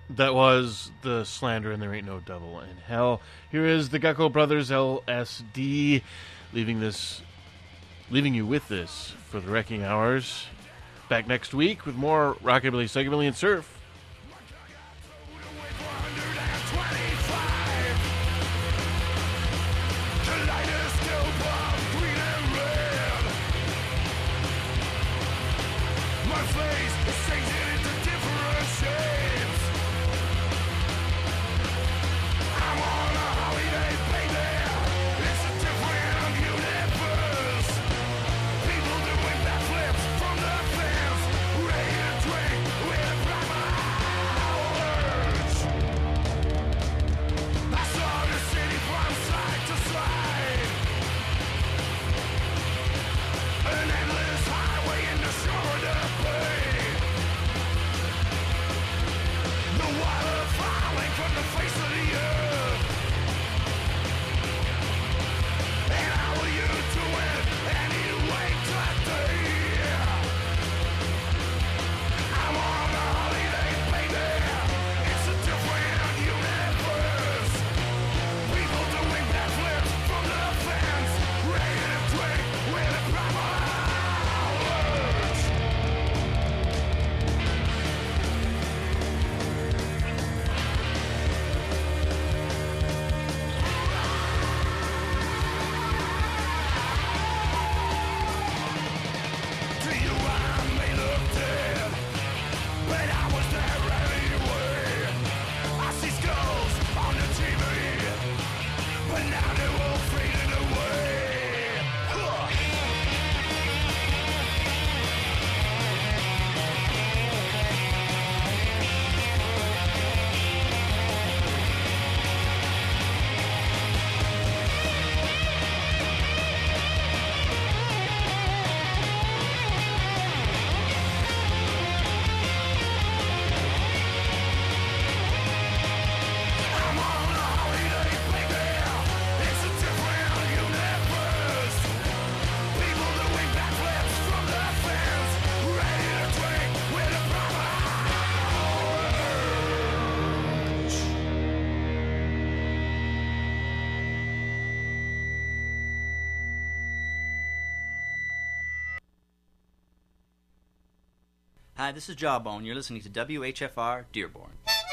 That was the slander, and there ain't no devil in hell. Here is the Gecko Brothers LSD, leaving you with this for the wrecking hours. Back next week with more rockabilly, psychobilly, and surf. Hi, this is Jawbone. You're listening to WHFR Dearborn.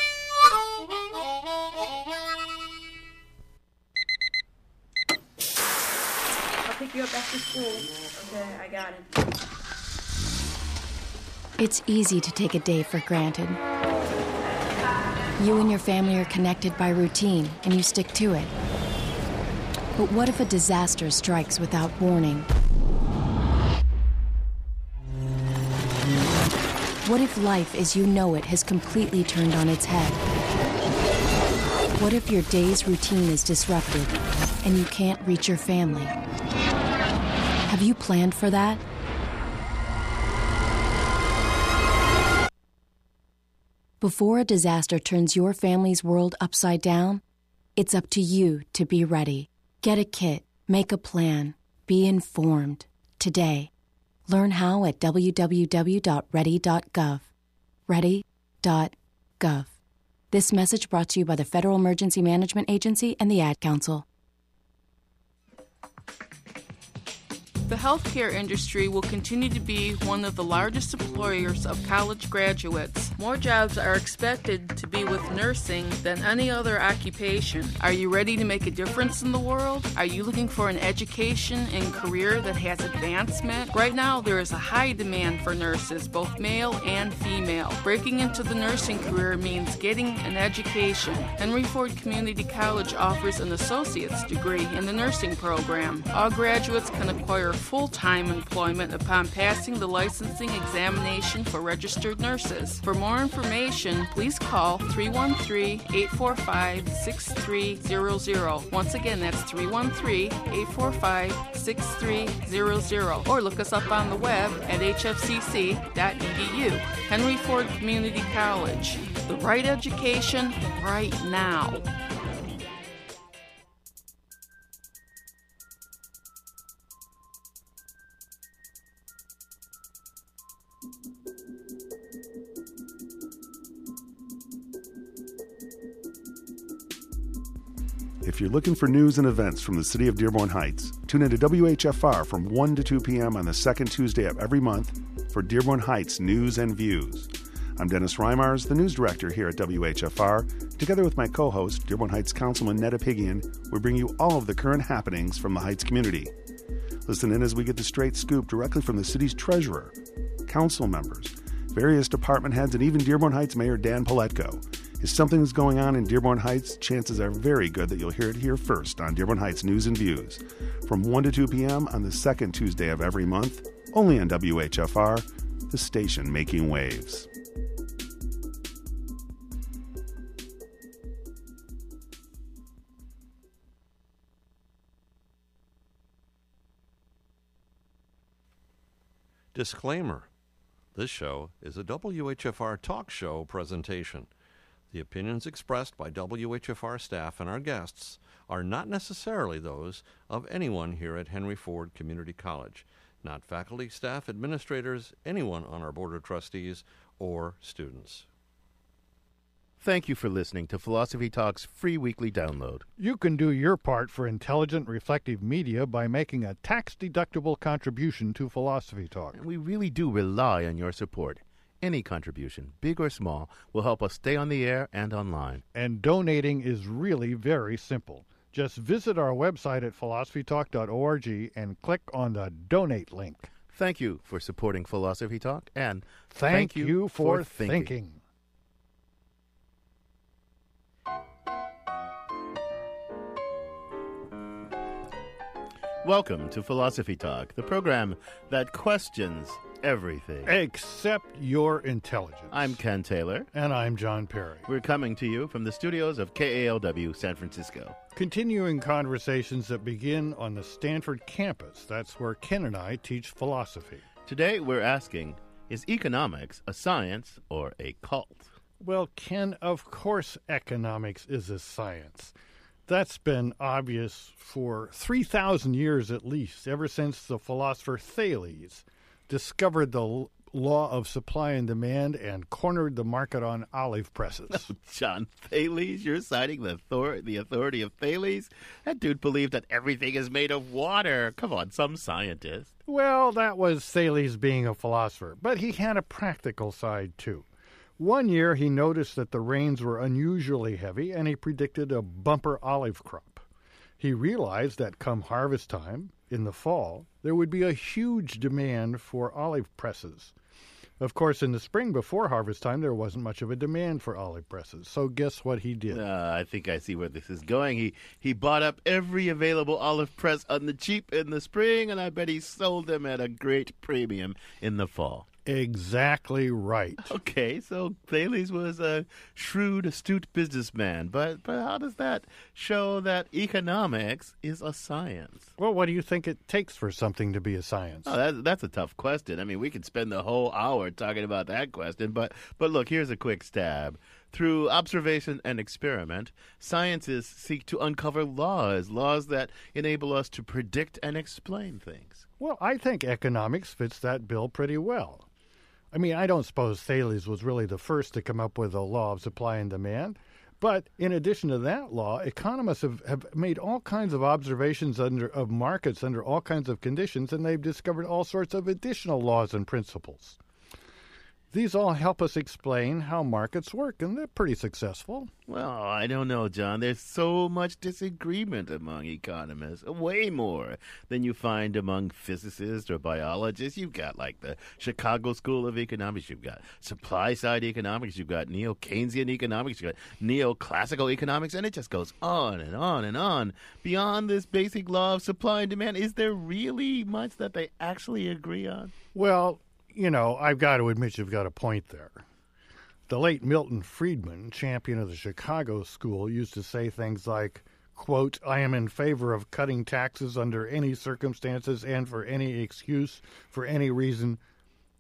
I'll pick you up after school. Okay, I got it. It's easy to take a day for granted. You and your family are connected by routine, and you stick to it. But what if a disaster strikes without warning? What if life as you know it has completely turned on its head? What if your day's routine is disrupted and you can't reach your family? Have you planned for that? Before a disaster turns your family's world upside down, it's up to you to be ready. Get a kit, make a plan, be informed today. Learn how at www.ready.gov. Ready.gov. This message brought to you by the Federal Emergency Management Agency and the Ad Council. The healthcare industry will continue to be one of the largest employers of college graduates. More jobs are expected to be with nursing than any other occupation. Are you ready to make a difference in the world? Are you looking for an education and career that has advancement? Right now, there is a high demand for nurses, both male and female. Breaking into the nursing career means getting an education. Henry Ford Community College offers an associate's degree in the nursing program. All graduates can acquire full-time employment upon passing the licensing examination for registered nurses. For more information, please call 313-845-6300. Once again, that's 313-845-6300. Or look us up on the web at hfcc.edu. Henry Ford Community College. The right education right now. If you're looking for news and events from the city of Dearborn Heights, tune into WHFR from 1 to 2 p.m. on the second Tuesday of every month for Dearborn Heights News and Views. I'm Dennis Reimars, the news director here at WHFR. Together with my co-host, Dearborn Heights Councilman Ned Apigian, we bring you all of the current happenings from the Heights community. Listen in as we get the straight scoop directly from the city's treasurer, council members, various department heads, and even Dearborn Heights Mayor Dan Paletko. If something's going on in Dearborn Heights, chances are very good that you'll hear it here first on Dearborn Heights News and Views. From 1 to 2 p.m. on the second Tuesday of every month, only on WHFR, the station making waves. Disclaimer. This show is a WHFR talk show presentation. The opinions expressed by WHFR staff and our guests are not necessarily those of anyone here at Henry Ford Community College, not faculty, staff, administrators, anyone on our Board of Trustees, or students. Thank you for listening to Philosophy Talk's free weekly download. You can do your part for intelligent, reflective media by making a tax-deductible contribution to Philosophy Talk. And we really do rely on your support. Any contribution, big or small, will help us stay on the air and online. And donating is really very simple. Just visit our website at philosophytalk.org and click on the donate link. Thank you for supporting Philosophy Talk, and thank you for thinking. Welcome to Philosophy Talk, the program that questions everything except your intelligence. I'm Ken Taylor. And I'm John Perry. We're coming to you from the studios of KALW San Francisco. Continuing conversations that begin on the Stanford campus. That's where Ken and I teach philosophy. Today we're asking, is economics a science or a cult? Well, Ken, of course economics is a science. That's been obvious for 3,000 years at least, ever since the philosopher Thales discovered the law of supply and demand and cornered the market on olive presses. Oh, John, Thales? You're citing the authority of Thales? That dude believed that everything is made of water. Come on, some scientist. Well, that was Thales being a philosopher, but he had a practical side, too. One year, he noticed that the rains were unusually heavy, and he predicted a bumper olive crop. He realized that come harvest time, in the fall, there would be a huge demand for olive presses. Of course, in the spring before harvest time, there wasn't much of a demand for olive presses. So guess what he did? I think I see where this is going. He bought up every available olive press on the cheap in the spring, and I bet he sold them at a great premium in the fall. Exactly right. Okay, so Thales was a shrewd, astute businessman, but how does that show that economics is a science? Well, what do you think it takes for something to be a science? Oh, that's a tough question. I mean, we could spend the whole hour talking about that question, but look, here's a quick stab. Through observation and experiment, scientists seek to uncover laws that enable us to predict and explain things. Well, I think economics fits that bill pretty well. I mean, I don't suppose Thales was really the first to come up with a law of supply and demand. But in addition to that law, economists have made all kinds of observations of markets under all kinds of conditions, and they've discovered all sorts of additional laws and principles. These all help us explain how markets work, and they're pretty successful. Well, I don't know, John. There's so much disagreement among economists, way more than you find among physicists or biologists. You've got, like, the Chicago School of Economics. You've got supply-side economics. You've got neo-Keynesian economics. You've got neoclassical economics, and it just goes on and on and on. Beyond this basic law of supply and demand, is there really much that they actually agree on? Well, you know, I've got to admit you've got a point there. The late Milton Friedman, champion of the Chicago School, used to say things like, quote, I am in favor of cutting taxes under any circumstances and for any excuse, for any reason,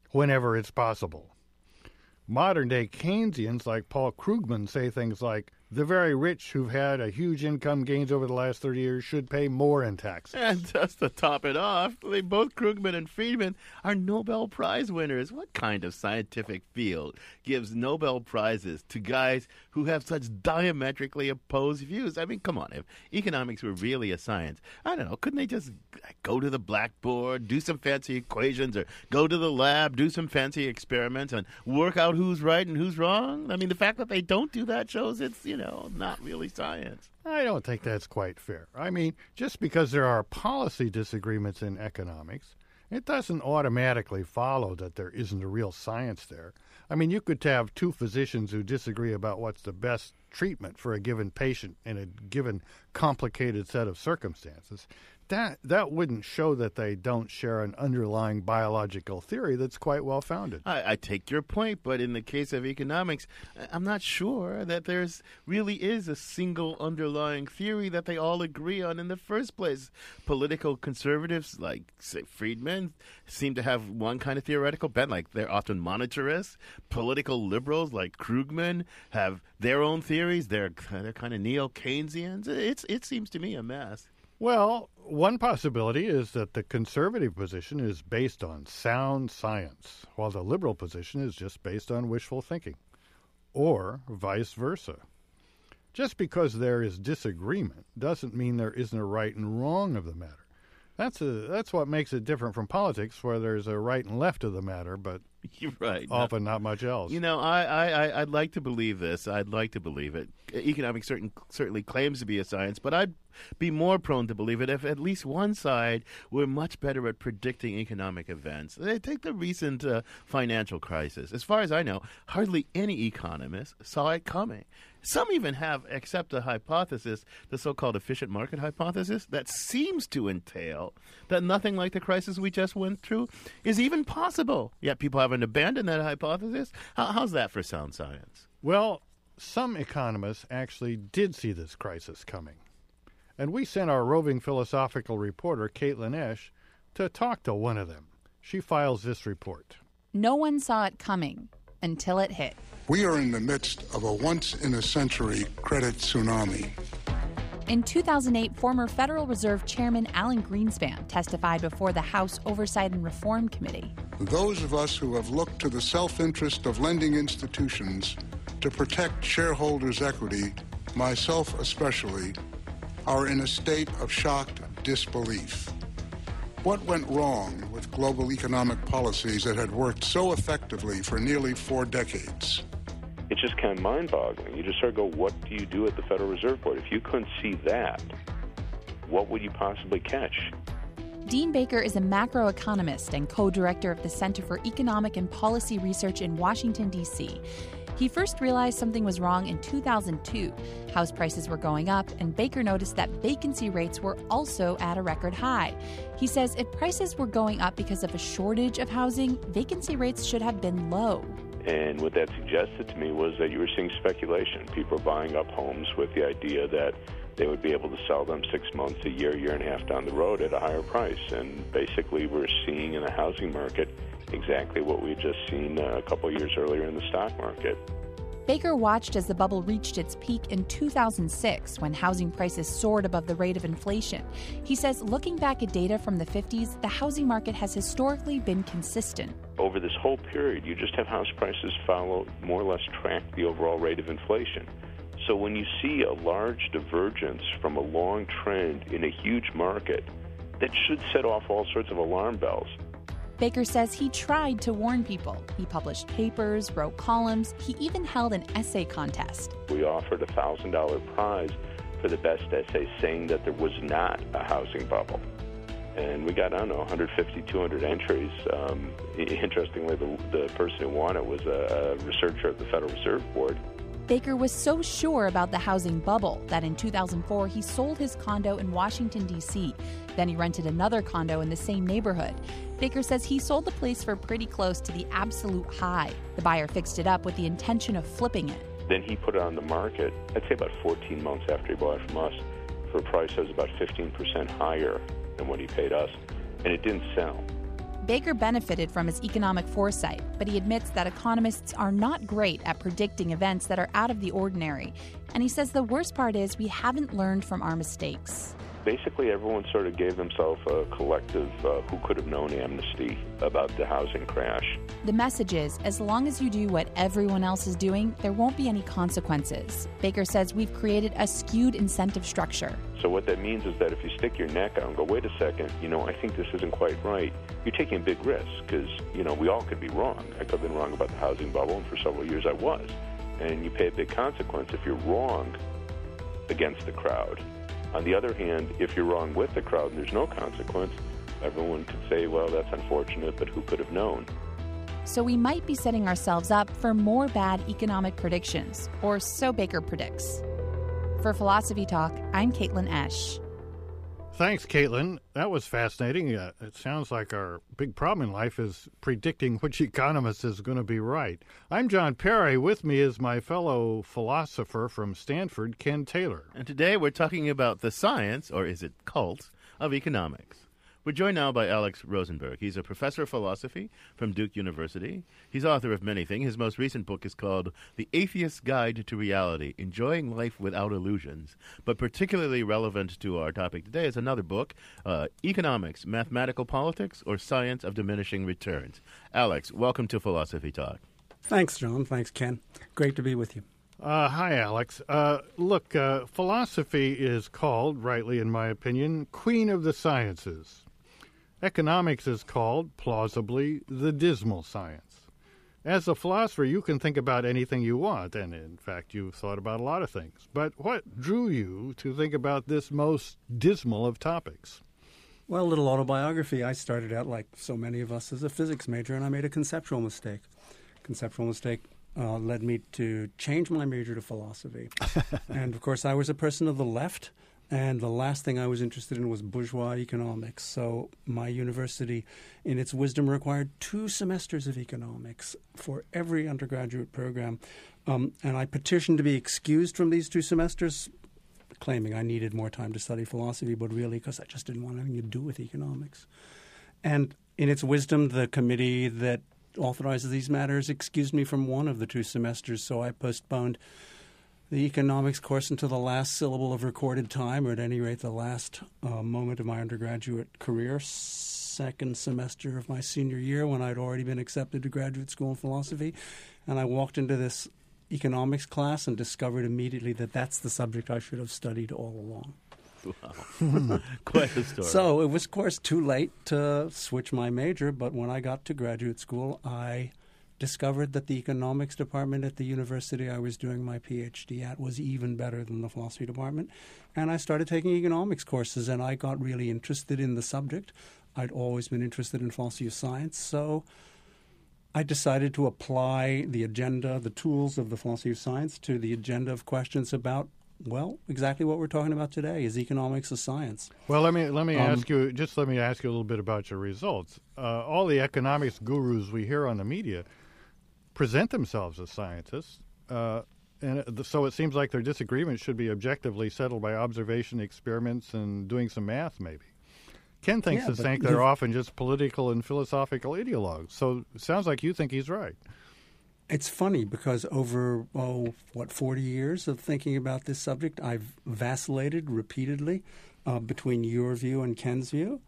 whenever it's possible. Modern-day Keynesians like Paul Krugman say things like, The very rich who've had a huge income gains over the last 30 years should pay more in taxes. And just to top it off, both Krugman and Friedman are Nobel Prize winners. What kind of scientific field gives Nobel Prizes to guys who have such diametrically opposed views? I mean, come on, if economics were really a science, I don't know, couldn't they just go to the blackboard, do some fancy equations, or go to the lab, do some fancy experiments, and work out who's right and who's wrong? I mean, the fact that they don't do that shows it's, not really science. I don't think that's quite fair. I mean, just because there are policy disagreements in economics, it doesn't automatically follow that there isn't a real science there. I mean, you could have two physicians who disagree about what's the best treatment for a given patient in a given complicated set of circumstances. That wouldn't show that they don't share an underlying biological theory that's quite well founded. I take your point, but in the case of economics, I'm not sure that there's really is a single underlying theory that they all agree on in the first place. Political conservatives like, say, Friedman seem to have one kind of theoretical bent, like they're often monetarists. Political liberals like Krugman have their own theories. They're kind of neo-Keynesians. It seems to me a mess. Well, one possibility is that the conservative position is based on sound science, while the liberal position is just based on wishful thinking, or vice versa. Just because there is disagreement doesn't mean there isn't a right and wrong of the matter. That's what makes it different from politics, where there's a right and left of the matter, but you're right. Often not much else. I'd like to believe this. I'd like to believe it. Economics certainly claims to be a science, but I'd be more prone to believe it if at least one side were much better at predicting economic events. Take the recent financial crisis. As far as I know, hardly any economist saw it coming. Some even have accepted a hypothesis, the so-called efficient market hypothesis, that seems to entail that nothing like the crisis we just went through is even possible. Yet people haven't abandoned that hypothesis. How's that for sound science? Well, some economists actually did see this crisis coming. And we sent our roving philosophical reporter, Caitlin Esch, to talk to one of them. She files this report. No one saw it coming until it hit. We are in the midst of a once-in-a-century credit tsunami. In 2008, former Federal Reserve Chairman Alan Greenspan testified before the House Oversight and Reform Committee. Those of us who have looked to the self-interest of lending institutions to protect shareholders' equity, myself especially, are in a state of shocked disbelief. What went wrong with global economic policies that had worked so effectively for nearly 4 decades? It's just kind of mind-boggling. You just sort of go, what do you do at the Federal Reserve Board? If you couldn't see that, what would you possibly catch? Dean Baker is a macroeconomist and co-director of the Center for Economic and Policy Research in Washington, D.C. He first realized something was wrong in 2002. House prices were going up, and Baker noticed that vacancy rates were also at a record high. He says if prices were going up because of a shortage of housing, vacancy rates should have been low. And what that suggested to me was that you were seeing speculation. People were buying up homes with the idea that they would be able to sell them 6 months, a year, year and a half down the road at a higher price. And basically we're seeing in the housing market exactly what we had just seen a couple of years earlier in the stock market. Baker watched as the bubble reached its peak in 2006 when housing prices soared above the rate of inflation. He says looking back at data from the 50s, the housing market has historically been consistent. Over this whole period, you just have house prices follow, more or less track the overall rate of inflation. So when you see a large divergence from a long trend in a huge market, that should set off all sorts of alarm bells. Baker says he tried to warn people. He published papers, wrote columns. He even held an essay contest. We offered a $1,000 prize for the best essay saying that there was not a housing bubble. And we got, 150, 200 entries. Interestingly, the person who won it was a researcher at the Federal Reserve Board. Baker was so sure about the housing bubble that in 2004 he sold his condo in Washington, D.C. Then he rented another condo in the same neighborhood. Baker says he sold the place for pretty close to the absolute high. The buyer fixed it up with the intention of flipping it. Then he put it on the market, I'd say about 14 months after he bought it from us, for a price that was about 15% higher than what he paid us, and it didn't sell. Baker benefited from his economic foresight, but he admits that economists are not great at predicting events that are out of the ordinary. And he says the worst part is we haven't learned from our mistakes. Basically, everyone sort of gave themselves a collective who could have known amnesty about the housing crash. The message is, as long as you do what everyone else is doing, there won't be any consequences. Baker says we've created a skewed incentive structure. So what that means is that if you stick your neck out and go, wait a second, I think this isn't quite right, you're taking a big risk because, we all could be wrong. I could have been wrong about the housing bubble, and for several years I was. And you pay a big consequence if you're wrong against the crowd. On the other hand, if you're wrong with the crowd and there's no consequence, everyone could say, well, that's unfortunate, but who could have known? So we might be setting ourselves up for more bad economic predictions, or so Baker predicts. For Philosophy Talk, I'm Caitlin Esch. Thanks, Caitlin. That was fascinating. It sounds like our big problem in life is predicting which economist is going to be right. I'm John Perry. With me is my fellow philosopher from Stanford, Ken Taylor. And today we're talking about the science, or is it cult, of economics. We're joined now by Alex Rosenberg. He's a professor of philosophy from Duke University. He's author of many things. His most recent book is called The Atheist's Guide to Reality, Enjoying Life Without Illusions. But particularly relevant to our topic today is another book, Economics, Mathematical Politics, or Science of Diminishing Returns. Alex, welcome to Philosophy Talk. Thanks, John. Thanks, Ken. Great to be with you. Hi, Alex. Look, philosophy is called, rightly in my opinion, Queen of the Sciences. Economics is called, plausibly, the dismal science. As a philosopher, you can think about anything you want, and in fact, you've thought about a lot of things. But what drew you to think about this most dismal of topics? Well, a little autobiography. I started out, like so many of us, as a physics major, and I made a conceptual mistake. Conceptual mistake led me to change my major to philosophy. And, of course, I was a person of the left. And the last thing I was interested in was bourgeois economics. So my university, in its wisdom, required 2 semesters of economics for every undergraduate program. And I petitioned to be excused from these 2 semesters, claiming I needed more time to study philosophy, but really because I just didn't want anything to do with economics. And in its wisdom, the committee that authorizes these matters excused me from 1 of the 2 semesters, so I postponed the economics course until the last syllable of recorded time, or at any rate the last moment of my undergraduate career, second semester of my senior year when I'd already been accepted to graduate school in philosophy. And I walked into this economics class and discovered immediately that that's the subject I should have studied all along. Wow. Quite a story. So it was, of course, too late to switch my major, but when I got to graduate school, I discovered that the economics department at the university I was doing my PhD at was even better than the philosophy department. And I started taking economics courses, and I got really interested in the subject. I'd always been interested in philosophy of science, so I decided to apply the agenda, the tools of the philosophy of science to the agenda of questions about, well, exactly what we're talking about today. Is economics a science? Well, let me ask you a little bit about your results. All the economics gurus we hear on the media present themselves as scientists, so it seems like their disagreement should be objectively settled by observation, experiments, and doing some math, maybe. Ken thinks they're often just political and philosophical ideologues, so it sounds like you think he's right. It's funny because over, 40 years of thinking about this subject, I've vacillated repeatedly between your view and Ken's view.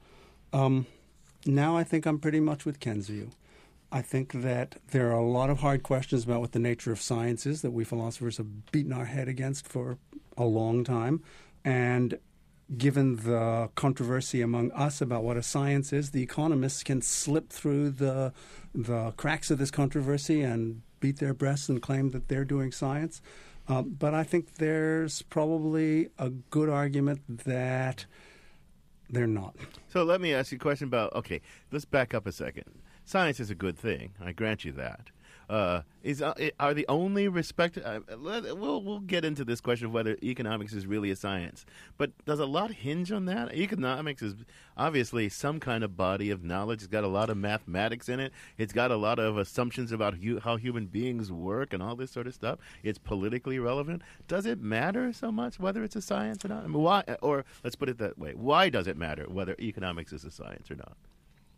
Now I think I'm pretty much with Ken's view. I think that there are a lot of hard questions about what the nature of science is that we philosophers have beaten our head against for a long time. And given the controversy among us about what a science is, the economists can slip through the cracks of this controversy and beat their breasts and claim that they're doing science. But I think there's probably a good argument that they're not. So let me ask you a question about, let's back up a second. Science is a good thing. I grant you that. Are the only respected? We'll get into this question of whether economics is really a science. But does a lot hinge on that? Economics is obviously some kind of body of knowledge. It's got a lot of mathematics in it. It's got a lot of assumptions about how human beings work and all this sort of stuff. It's politically relevant. Does it matter so much whether it's a science or not? I mean, why? Or let's put it that way: why does it matter whether economics is a science or not?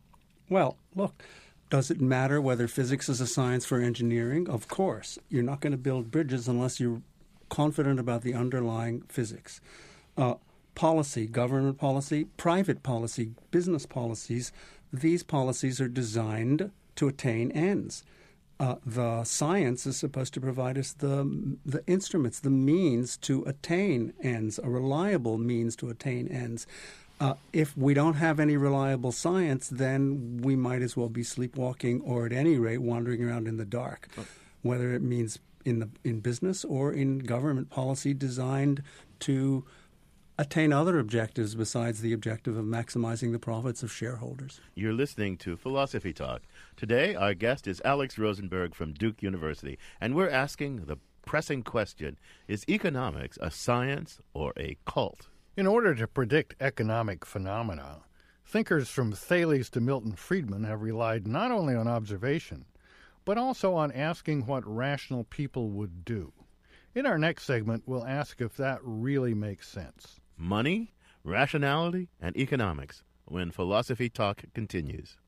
Well, look, does it matter whether physics is a science for engineering? Of course. You're not going to build bridges unless you're confident about the underlying physics. Policy, government policy, private policy, business policies, these policies are designed to attain ends. The science is supposed to provide us the instruments, the means to attain ends, a reliable means to attain ends. If we don't have any reliable science, then we might as well be sleepwalking or at any rate wandering around in the dark, whether it means in business or in government policy designed to attain other objectives besides the objective of maximizing the profits of shareholders. You're listening to Philosophy Talk. Today, our guest is Alex Rosenberg from Duke University, and we're asking the pressing question, is economics a science or a cult? In order to predict economic phenomena, thinkers from Thales to Milton Friedman have relied not only on observation, but also on asking what rational people would do. In our next segment, we'll ask if that really makes sense. Money, rationality, and economics when Philosophy Talk continues.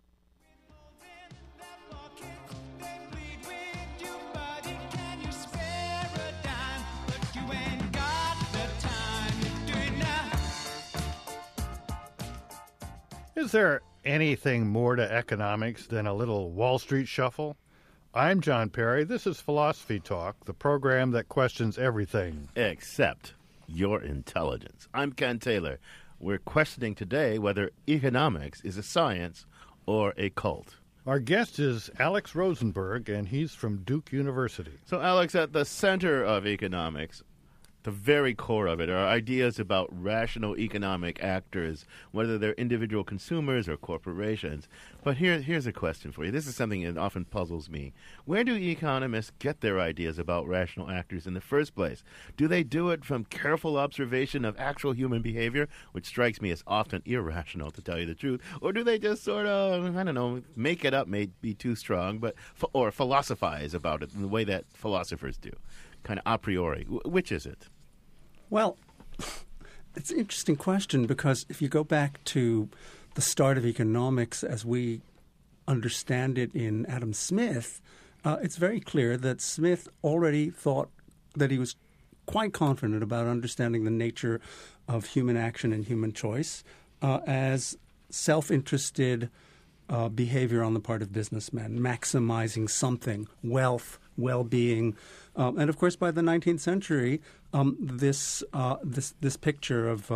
Is there anything more to economics than a little Wall Street shuffle? I'm John Perry. This is Philosophy Talk, the program that questions everything. Except your intelligence. I'm Ken Taylor. We're questioning today whether economics is a science or a cult. Our guest is Alex Rosenberg, and he's from Duke University. So, Alex, at the center of economics, the very core of it, are ideas about rational economic actors, whether they're individual consumers or corporations. But here's a question for you. This is something that often puzzles me. Where do economists get their ideas about rational actors in the first place? Do they do it from careful observation of actual human behavior, which strikes me as often irrational, to tell you the truth? Or do they just sort of, I don't know, make it up may be too strong, but or philosophize about it in the way that philosophers do? Kind of a priori. Which is it? Well, it's an interesting question because if you go back to the start of economics as we understand it in Adam Smith, it's very clear that Smith already thought that he was quite confident about understanding the nature of human action and human choice as self-interested behavior on the part of businessmen, maximizing something, wealth, well-being. And, of course, by the 19th century, this picture of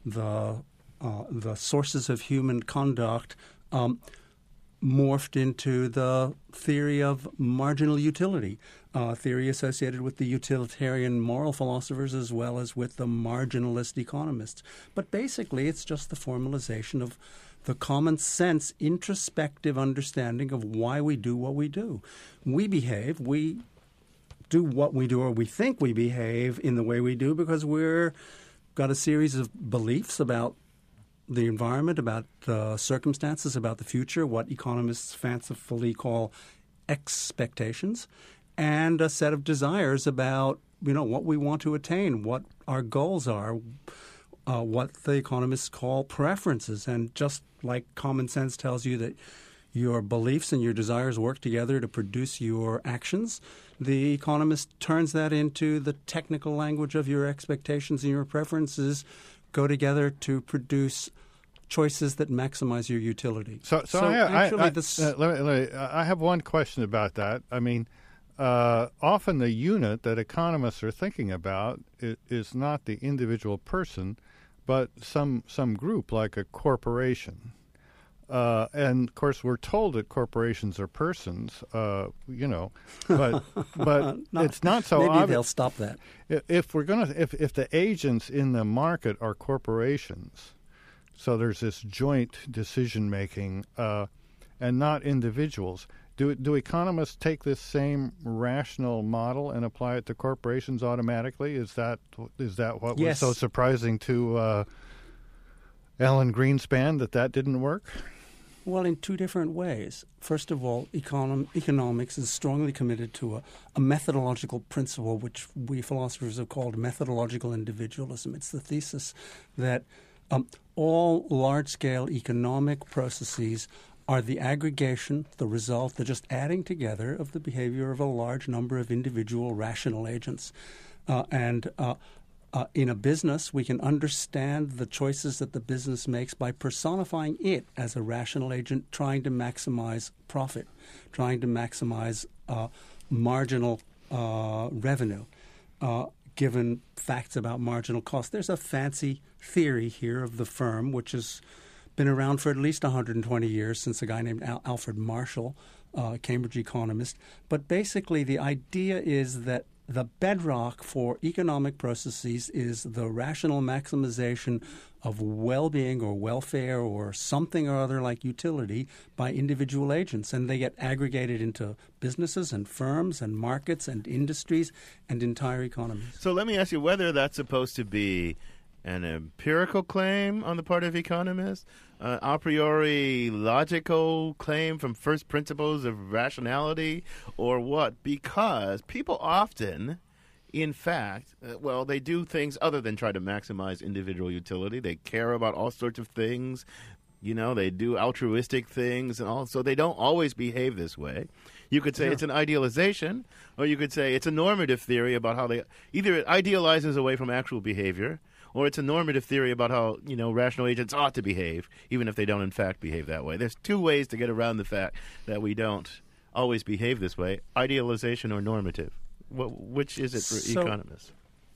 the sources of human conduct morphed into the theory of marginal utility, theory associated with the utilitarian moral philosophers as well as with the marginalist economists. But basically, it's just the formalization of the common sense, introspective understanding of why we do what we do. We behave, we do what we do, or we think we behave in the way we do because we're got a series of beliefs about the environment, about the circumstances, about the future, what economists fancifully call expectations, and a set of desires about, what we want to attain, what our goals are, what the economists call preferences. And just like common sense tells you that your beliefs and your desires work together to produce your actions, the economist turns that into the technical language of your expectations and your preferences go together to produce choices that maximize your utility. So I have one question about that. I mean, often the unit that economists are thinking about is not the individual person, but some group like a corporation. And, of course, we're told that corporations are persons, but it's not so obvious. Maybe they'll stop that. If the agents in the market are corporations, so there's this joint decision-making and not individuals, do economists take this same rational model and apply it to corporations automatically? Is that what was so surprising to Alan Greenspan that didn't work? Well, in two different ways. First of all, economics is strongly committed to a methodological principle, which we philosophers have called methodological individualism. It's the thesis that all large-scale economic processes are the aggregation, the result, the just adding together of the behavior of a large number of individual rational agents. In a business, we can understand the choices that the business makes by personifying it as a rational agent trying to maximize profit, trying to maximize marginal revenue, given facts about marginal cost. There's a fancy theory here of the firm, which has been around for at least 120 years, since a guy named Alfred Marshall, a Cambridge economist. But basically the idea is that the bedrock for economic processes is the rational maximization of well-being or welfare or something or other like utility by individual agents. And they get aggregated into businesses and firms and markets and industries and entire economies. So let me ask you whether that's supposed to be an empirical claim on the part of economists, a priori logical claim from first principles of rationality, or what? Because people often, in fact, they do things other than try to maximize individual utility. They care about all sorts of things. They do altruistic things, and all. So they don't always behave this way. You could say it's an idealization, or you could say it's a normative theory about how they either it idealizes away from actual behavior, or it's a normative theory about how, rational agents ought to behave, even if they don't in fact behave that way. There's two ways to get around the fact that we don't always behave this way, idealization or normative. Which is it for economists?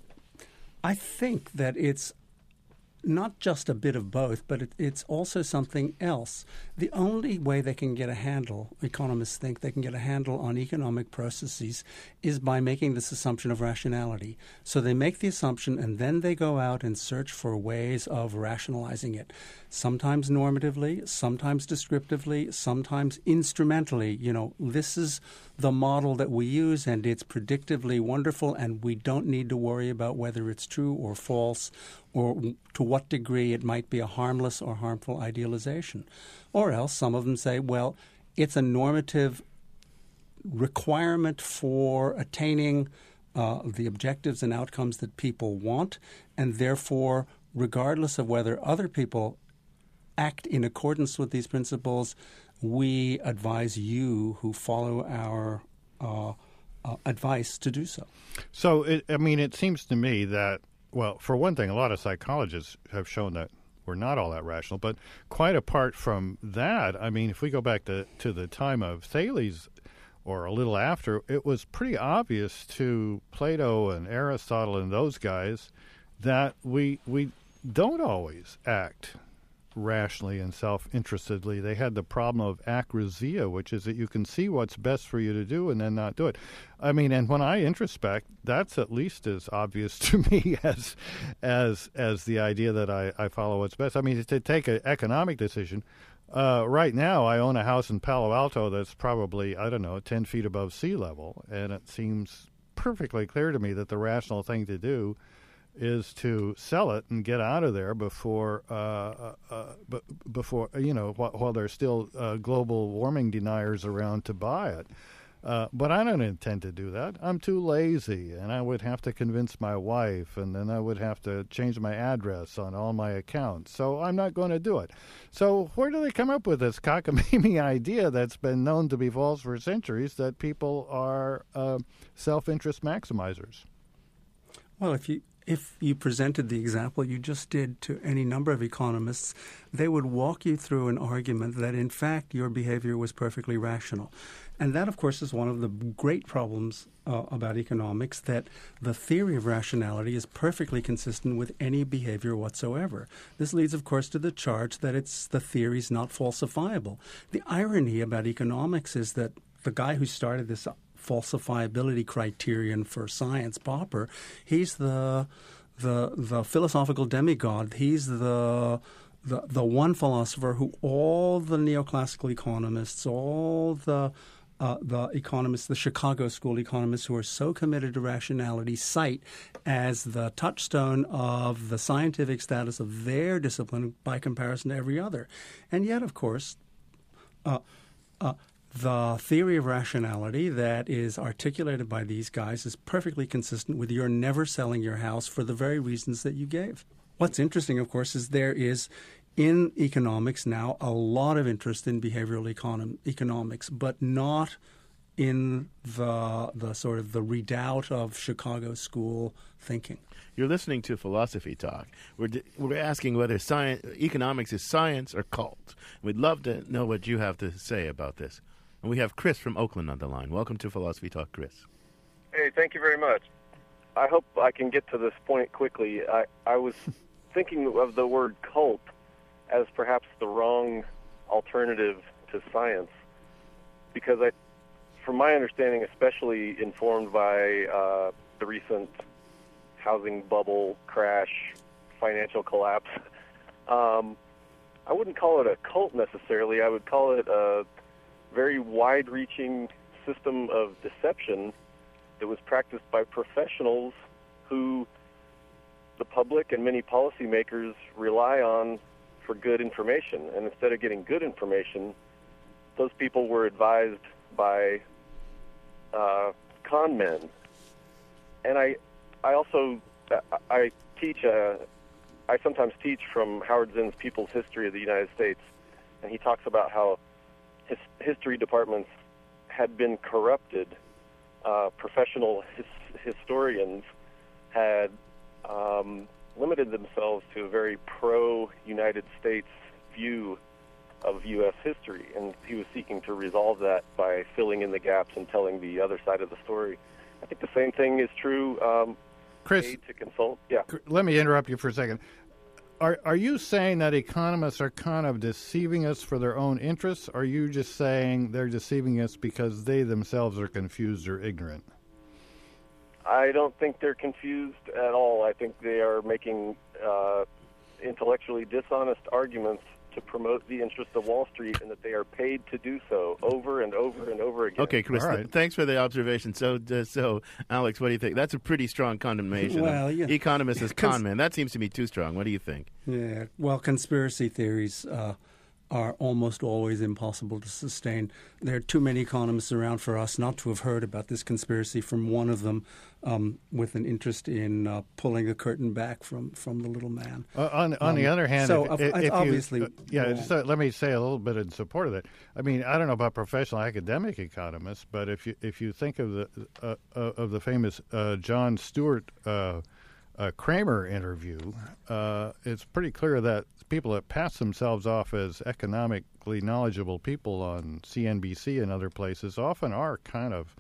I think that it's not just a bit of both, but it's also something else. The only way they can get a handle, economists think they can get a handle on economic processes, is by making this assumption of rationality. So they make the assumption and then they go out and search for ways of rationalizing it, sometimes normatively, sometimes descriptively, sometimes instrumentally. This is the model that we use and it's predictively wonderful and we don't need to worry about whether it's true or false or to what degree it might be a harmless or harmful idealization. Or else some of them say, well, it's a normative requirement for attaining the objectives and outcomes that people want, and therefore, regardless of whether other people act in accordance with these principles, we advise you who follow our advice to do so. So, it seems to me that, well, for one thing, a lot of psychologists have shown that we're not all that rational. But quite apart from that, if we go back to the time of Thales or a little after, it was pretty obvious to Plato and Aristotle and those guys that we don't always act rationally and self-interestedly. They had the problem of acrasia, which is that you can see what's best for you to do and then not do it. And when I introspect, that's at least as obvious to me as the idea that I follow what's best. To take an economic decision, right now I own a house in Palo Alto that's probably, 10 feet above sea level, and it seems perfectly clear to me that the rational thing to do is to sell it and get out of there before while there's still global warming deniers around to buy it. But I don't intend to do that. I'm too lazy, and I would have to convince my wife, and then I would have to change my address on all my accounts. So I'm not going to do it. So where do they come up with this cockamamie idea that's been known to be false for centuries, that people are self-interest maximizers? Well, if you presented the example you just did to any number of economists, they would walk you through an argument that, in fact, your behavior was perfectly rational. And that, of course, is one of the great problems about economics, that the theory of rationality is perfectly consistent with any behavior whatsoever. This leads, of course, to the charge that the theory is not falsifiable. The irony about economics is that the guy who started this falsifiability criterion for science, Popper, he's the philosophical demigod. He's the one philosopher who all the neoclassical economists, all the economists, the Chicago School economists who are so committed to rationality cite as the touchstone of the scientific status of their discipline by comparison to every other. And yet, of course, the theory of rationality that is articulated by these guys is perfectly consistent with your never selling your house for the very reasons that you gave. What's interesting, of course, is there is in economics now a lot of interest in behavioral economics, but not in the sort of the redoubt of Chicago school thinking. You're listening to Philosophy Talk. We're asking whether economics is science or cult. We'd love to know what you have to say about this. And we have Chris from Oakland on the line. Welcome to Philosophy Talk, Chris. Hey, thank you very much. I hope I can get to this point quickly. I was thinking of the word cult as perhaps the wrong alternative to science, because from my understanding, especially informed by the recent housing bubble crash, financial collapse, I wouldn't call it a cult necessarily. I would call it a very wide-reaching system of deception that was practiced by professionals who the public and many policymakers rely on for good information. And instead of getting good information, those people were advised by con men. And I sometimes teach from Howard Zinn's People's History of the United States, and he talks about how history departments had been corrupted. Professional historians had limited themselves to a very pro-United States view of U.S. history, and he was seeking to resolve that by filling in the gaps and telling the other side of the story. I think the same thing is true. Chris, aid to consult. Yeah. Let me interrupt you for a second. Are you saying that economists are kind of deceiving us for their own interests, or are you just saying they're deceiving us because they themselves are confused or ignorant? I don't think they're confused at all. I think they are making intellectually dishonest arguments to promote the interests of Wall Street, and that they are paid to do so over and over and over again. Okay, Chris, thanks for the observation. So, Alex, what do you think? That's a pretty strong condemnation. Well, yeah. Economists as con men. That seems to be too strong. What do you think? Yeah, well, conspiracy theories are almost always impossible to sustain. There are too many economists around for us not to have heard about this conspiracy from one of them with an interest in pulling the curtain back from the little man. On the other hand, so if obviously, let me say a little bit in support of that. I mean, I don't know about professional academic economists, but if you think of the famous Jon Stewart Kramer interview, it's pretty clear that people that pass themselves off as economically knowledgeable people on CNBC and other places often are kind of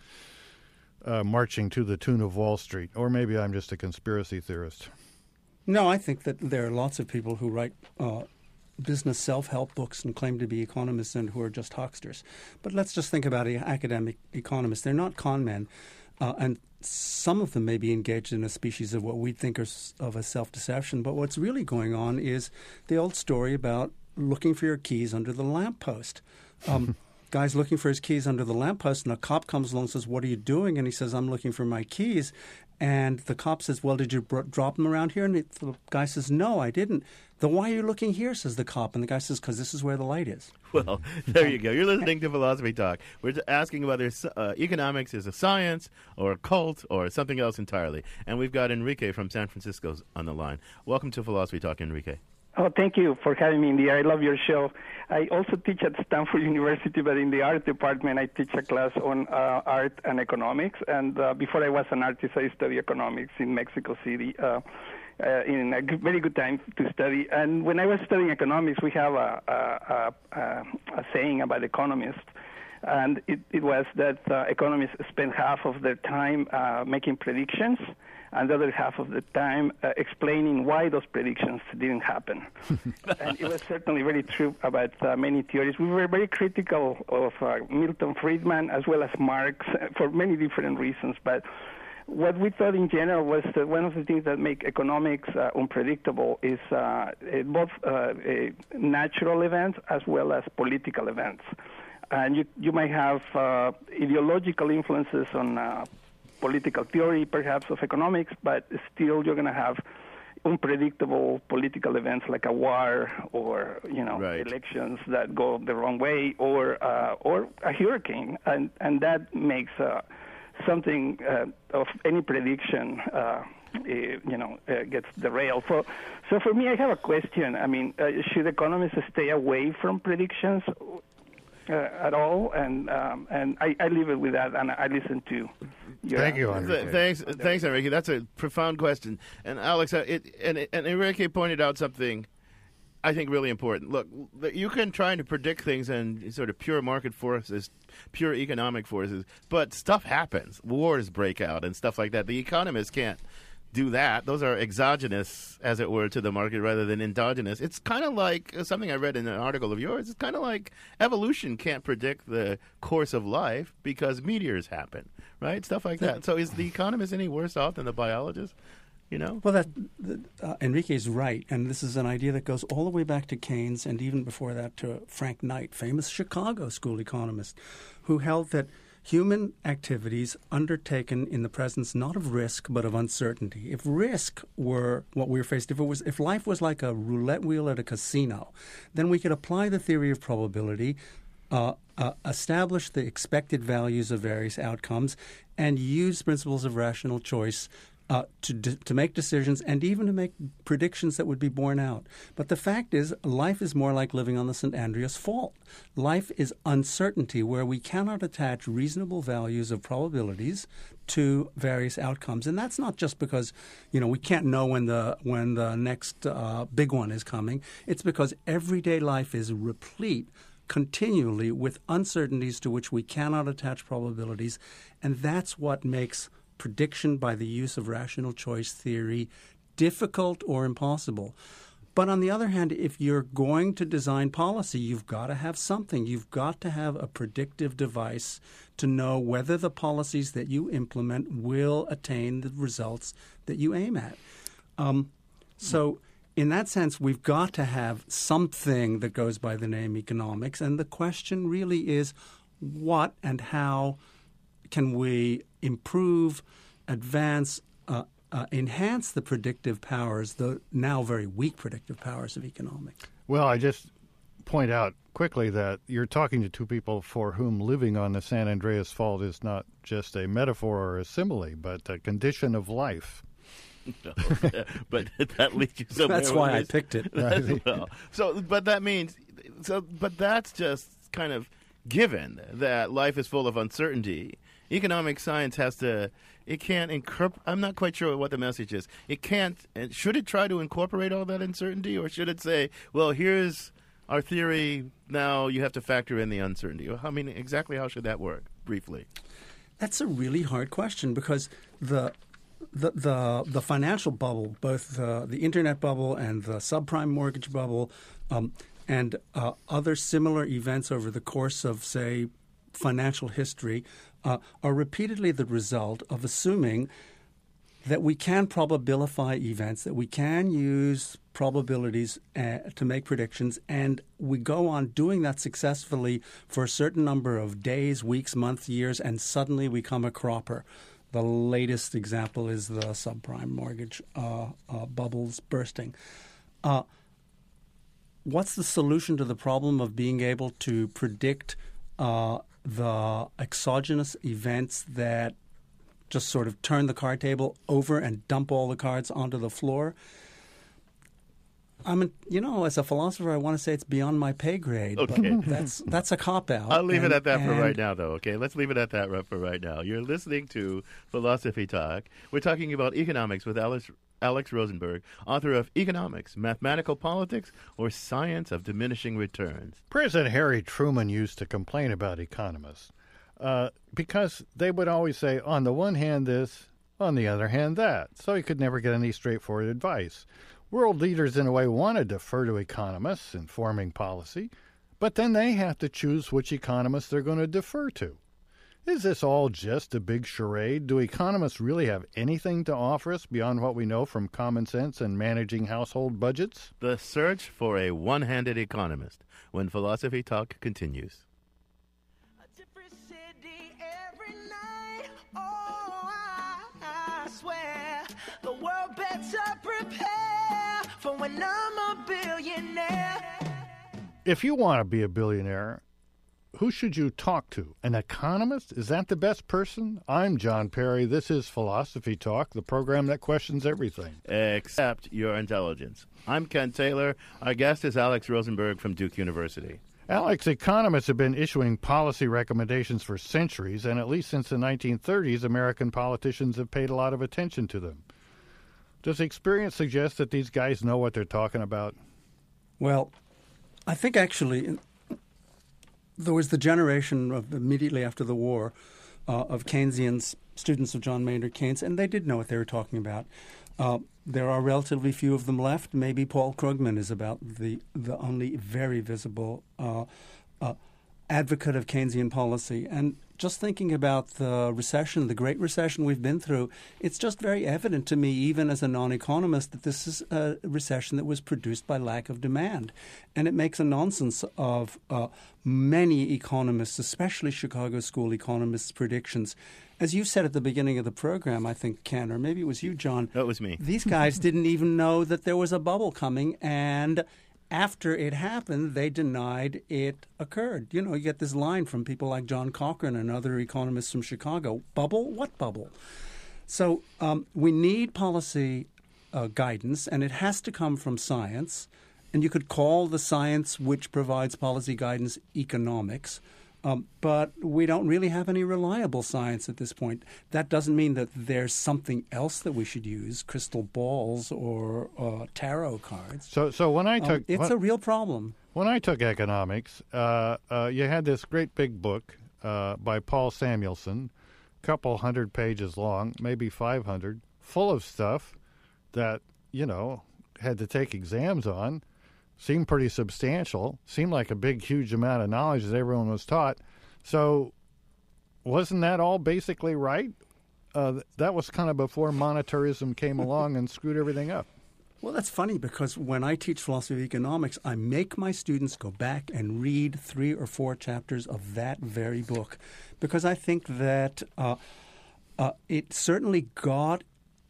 marching to the tune of Wall Street. Or maybe I'm just a conspiracy theorist. No, I think that there are lots of people who write business self-help books and claim to be economists and who are just hucksters. But let's just think about academic economists. They're not con men. And some of them may be engaged in a species of what we think of as self-deception, but what's really going on is the old story about looking for your keys under the lamppost. Guy's looking for his keys under the lamppost, and a cop comes along and says, "What are you doing?" And he says, "I'm looking for my keys." And the cop says, "Well, did you drop them around here?" And the guy says, "No, I didn't." "Then why are you looking here?" says the cop. And the guy says, "Because this is where the light is." Well, there you go. You're listening to Philosophy Talk. We're asking whether economics is a science or a cult or something else entirely. And we've got Enrique from San Francisco on the line. Welcome to Philosophy Talk, Enrique. Oh, thank you for having me in the air. I love your show. I also teach at Stanford University, but in the art department, I teach a class on art and economics. And before I was an artist, I studied economics in Mexico City. In a very good time to study. And when I was studying economics, we have a saying about economists, and it was that economists spend half of their time making predictions and the other half of the time explaining why those predictions didn't happen. And it was certainly very true about many theories. We were very critical of Milton Friedman as well as Marx for many different reasons, but what we thought in general was that one of the things that make economics unpredictable is both natural events as well as political events. And you might have ideological influences on political theory, perhaps, of economics, but still you're going to have unpredictable political events like a war or elections that go the wrong way or a hurricane, and that makes something of any prediction gets derailed. So for me, I have a question. I mean, should economists stay away from predictions at all? And I leave it with that, and I listen to your Thank you, Enrique. Thanks, Enrique. That's a profound question. And Alex, and Enrique pointed out something I think really important. Look, you can try to predict things and sort of pure market forces, pure economic forces, but stuff happens. Wars break out and stuff like that. The economists can't do that. Those are exogenous, as it were, to the market rather than endogenous. It's kind of like something I read in an article of yours. It's kind of like evolution can't predict the course of life because meteors happen, right? Stuff like that. So is the economist any worse off than the biologist? Well, Enrique is right, and this is an idea that goes all the way back to Keynes and even before that to Frank Knight, famous Chicago school economist, who held that human activities undertaken in the presence not of risk but of uncertainty. If risk were what we were faced, if life was like a roulette wheel at a casino, then we could apply the theory of probability, establish the expected values of various outcomes, and use principles of rational choice to make decisions and even to make predictions that would be borne out. But the fact is, life is more like living on the St. Andreas Fault. Life is uncertainty where we cannot attach reasonable values of probabilities to various outcomes. And that's not just because, we can't know when the next big one is coming. It's because everyday life is replete continually with uncertainties to which we cannot attach probabilities. And that's what makes prediction by the use of rational choice theory difficult or impossible. But on the other hand, if you're going to design policy, you've got to have something. You've got to have a predictive device to know whether the policies that you implement will attain the results that you aim at. So in that sense, we've got to have something that goes by the name economics. And the question really is, what and how can we improve, advance, enhance the predictive powers, the now very weak predictive powers of economics? Well, I just point out quickly that you're talking to two people for whom living on the San Andreas Fault is not just a metaphor or a simile, but a condition of life. No, but that leads you somewhere. That's why I picked it. Well. But that's just kind of given that life is full of uncertainty. Economic science I'm not quite sure what the message is. It can't, should it try to incorporate all that uncertainty, or should it say, well, here's our theory, now you have to factor in the uncertainty? I mean, exactly how should that work, briefly? That's a really hard question because the financial bubble, both the internet bubble and the subprime mortgage bubble, and other similar events over the course of, say, financial history, are repeatedly the result of assuming that we can probabilify events, that we can use probabilities to make predictions, and we go on doing that successfully for a certain number of days, weeks, months, years, and suddenly we come a cropper. The latest example is the subprime mortgage bubbles bursting. What's the solution to the problem of being able to predict the exogenous events that just sort of turn the card table over and dump all the cards onto the floor? As a philosopher, I want to say it's beyond my pay grade. Okay. But that's a cop-out. I'll leave it at that for right now, though, okay? Let's leave it at that for right now. You're listening to Philosophy Talk. We're talking about economics with Alex Rosenberg, author of Economics, Mathematical Politics, or Science of Diminishing Returns. President Harry Truman used to complain about economists because they would always say, on the one hand this, on the other hand that. So he could never get any straightforward advice. World leaders, in a way, want to defer to economists in forming policy, but then they have to choose which economists they're going to defer to. Is this all just a big charade? Do economists really have anything to offer us beyond what we know from common sense and managing household budgets? The search for a one-handed economist when Philosophy Talk continues. A different city every night. Oh, I swear the world better prepare for when I'm a billionaire. If you want to be a billionaire, who should you talk to? An economist? Is that the best person? I'm John Perry. This is Philosophy Talk, the program that questions everything. Except your intelligence. I'm Ken Taylor. Our guest is Alex Rosenberg from Duke University. Alex, economists have been issuing policy recommendations for centuries, and at least since the 1930s, American politicians have paid a lot of attention to them. Does experience suggest that these guys know what they're talking about? Well, I think actually there was the generation of immediately after the war of Keynesians, students of John Maynard Keynes, and they did know what they were talking about. There are relatively few of them left. Maybe Paul Krugman is about the only very visible advocate of Keynesian policy. And just thinking about the recession, the Great Recession we've been through, it's just very evident to me, even as a non-economist, that this is a recession that was produced by lack of demand. And it makes a nonsense of many economists, especially Chicago School economists' predictions. As you said at the beginning of the program, I think, Ken, or maybe it was you, John. That was me. These guys didn't even know that there was a bubble coming, and after it happened, they denied it occurred. You know, you get this line from people like John Cochrane and other economists from Chicago. Bubble? What bubble? So we need policy guidance, and it has to come from science. And you could call the science which provides policy guidance economics. But we don't really have any reliable science at this point. That doesn't mean that there's something else that we should use, crystal balls or tarot cards. So when I took... it's a real problem. When I took economics, you had this great big book by Paul Samuelson, a couple hundred pages long, maybe 500, full of stuff that, you know, had to take exams on. Seemed pretty substantial, seemed like a big, huge amount of knowledge that everyone was taught. So wasn't that all basically right? That was kind of before monetarism came along and screwed everything up. Well, that's funny because when I teach philosophy of economics, I make my students go back and read 3 or 4 chapters of that very book because I think that it certainly got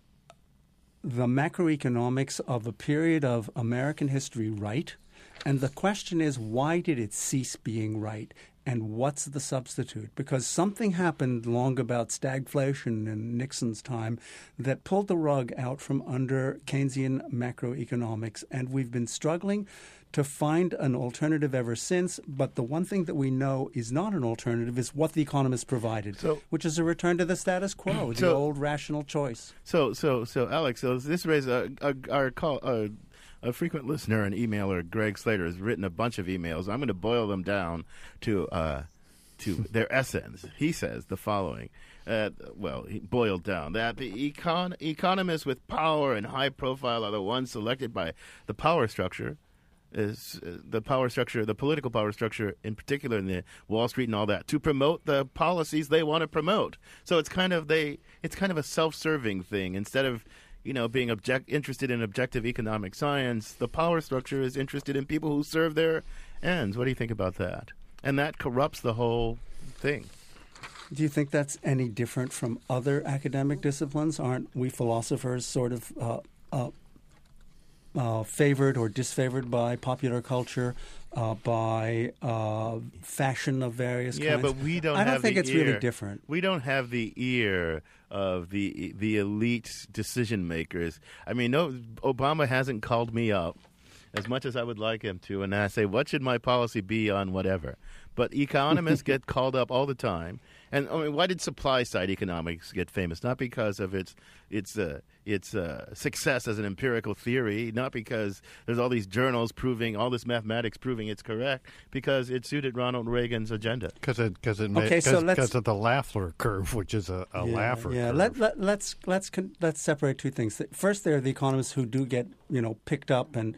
the macroeconomics of a period of American history right. And the question is, why did it cease being right? And what's the substitute? Because something happened long about stagflation in Nixon's time that pulled the rug out from under Keynesian macroeconomics. And we've been struggling to find an alternative ever since. But the one thing that we know is not an alternative is what the economists provided, which is a return to the status quo, the old rational choice. So Alex, this raises a frequent listener and emailer, Greg Slater, has written a bunch of emails. I'm going to boil them down to their essence. He says the following. He boiled down that the economists with power and high profile are the ones selected by the power structure. Is the political power structure, in particular in the Wall Street and all that, to promote the policies they want to promote. So it's kind of a self-serving thing. Instead of being interested in objective economic science, the power structure is interested in people who serve their ends. What do you think about that? And that corrupts the whole thing. Do you think that's any different from other academic disciplines? Aren't we philosophers sort of favored or disfavored by popular culture, by fashion of various kinds? Yeah, but we don't. I don't think it's really different. We don't have the ear of the elite decision makers. I mean, no, Obama hasn't called me up as much as I would like him to, and I say, what should my policy be on whatever? But economists get called up all the time. And I mean, why did supply-side economics get famous? Not because of its success as an empirical theory, not because there's all these journals proving, all this mathematics proving it's correct, because it suited Ronald Reagan's agenda. Because of the Laffer curve, which is a Laffer curve. Let's separate two things. First, there are the economists who do get picked up and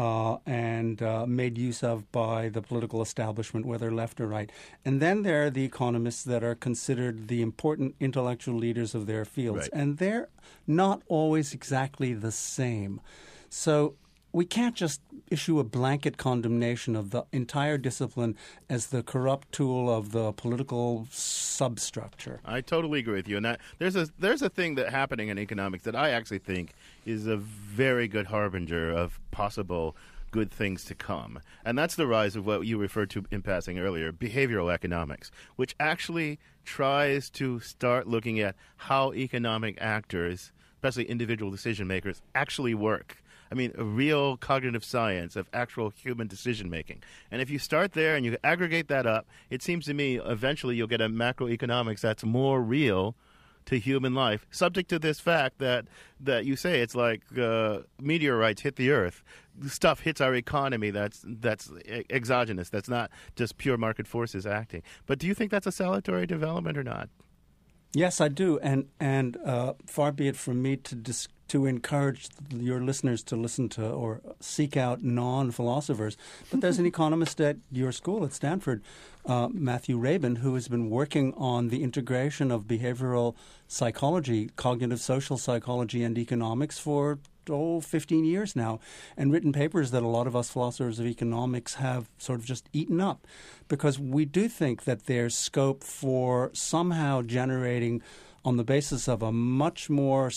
made use of by the political establishment, whether left or right. And then there are the economists that are considered the important intellectual leaders of their fields. Right. And they're not always exactly the same. So we can't just issue a blanket condemnation of the entire discipline as the corrupt tool of the political substructure. I totally agree with you. And that there's a thing that happening in economics that I actually think is a very good harbinger of possible good things to come. And that's the rise of what you referred to in passing earlier, behavioral economics, which actually tries to start looking at how economic actors, especially individual decision makers, actually work. I mean, a real cognitive science of actual human decision-making. And if you start there and you aggregate that up, it seems to me eventually you'll get a macroeconomics that's more real to human life, subject to this fact that you say it's like meteorites hit the Earth. Stuff hits our economy that's exogenous. That's not just pure market forces acting. But do you think that's a salutary development or not? Yes, I do, and far be it from me to encourage your listeners to listen to or seek out non-philosophers. But there's an economist at your school at Stanford, Matthew Rabin, who has been working on the integration of behavioral psychology, cognitive social psychology, and economics for 15 years now, and written papers that a lot of us philosophers of economics have sort of just eaten up, because we do think that there's scope for somehow generating, on the basis of a much more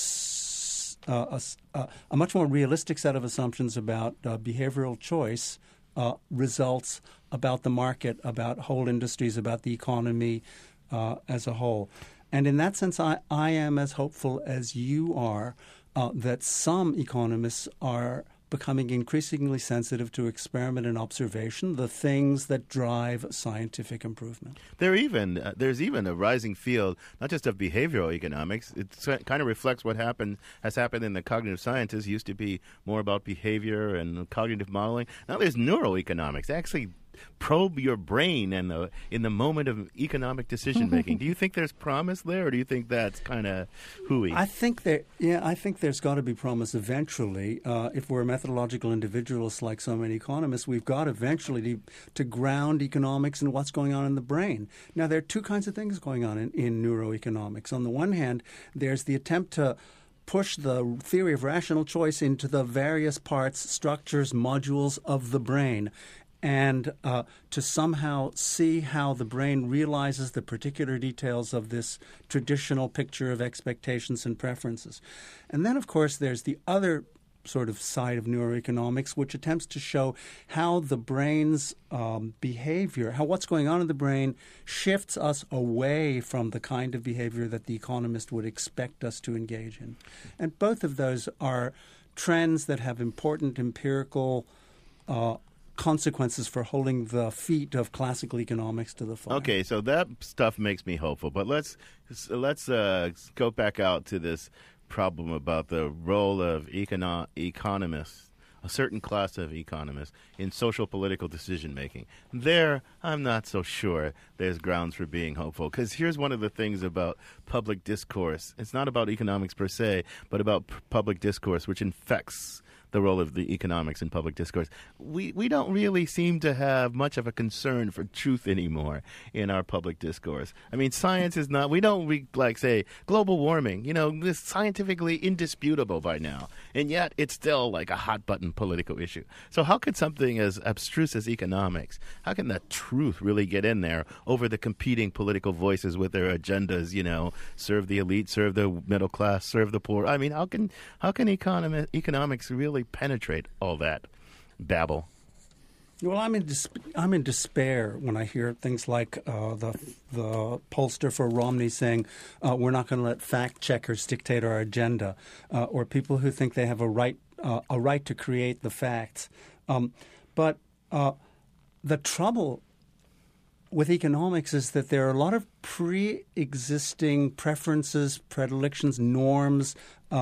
realistic set of assumptions about behavioral choice, results about the market, about whole industries, about the economy as a whole. And in that sense, I am as hopeful as you are that some economists are becoming increasingly sensitive to experiment and observation, the things that drive scientific improvement. There's even a rising field, not just of behavioral economics. It kind of reflects what has happened in the cognitive sciences. It used to be more about behavior and cognitive modeling. Now there's neuroeconomics. They actually probe your brain in the moment of economic decision making. Do you think there's promise there, or do you think that's kind of hooey? I think there's got to be promise eventually. If we're methodological individualists like so many economists, we've got eventually to ground economics in what's going on in the brain. Now, there are two kinds of things going on in neuroeconomics. On the one hand, there's the attempt to push the theory of rational choice into the various parts, structures, modules of the brain, and to somehow see how the brain realizes the particular details of this traditional picture of expectations and preferences. And then, of course, there's the other sort of side of neuroeconomics, which attempts to show how the brain's behavior, how what's going on in the brain shifts us away from the kind of behavior that the economist would expect us to engage in. And both of those are trends that have important empirical consequences for holding the feet of classical economics to the fire. Okay, so that stuff makes me hopeful. But let's go back out to this problem about the role of economists, a certain class of economists, in social political decision making. There, I'm not so sure there's grounds for being hopeful, because here's one of the things about public discourse. It's not about economics per se, but about public discourse, which infects the role of the economics in public discourse. We don't really seem to have much of a concern for truth anymore in our public discourse. I mean, science is not, we don't say global warming, this scientifically indisputable by now, and yet it's still like a hot button political issue. So how could something as abstruse as economics, how can the truth really get in there over the competing political voices with their agendas, serve the elite, serve the middle class, serve the poor? I mean, how can economics really penetrate all that babble? Well, I'm in despair when I hear things like the pollster for Romney saying we're not going to let fact checkers dictate our agenda, or people who think they have a right to create the facts. But the trouble with economics is that there are a lot of pre-existing preferences, predilections, norms,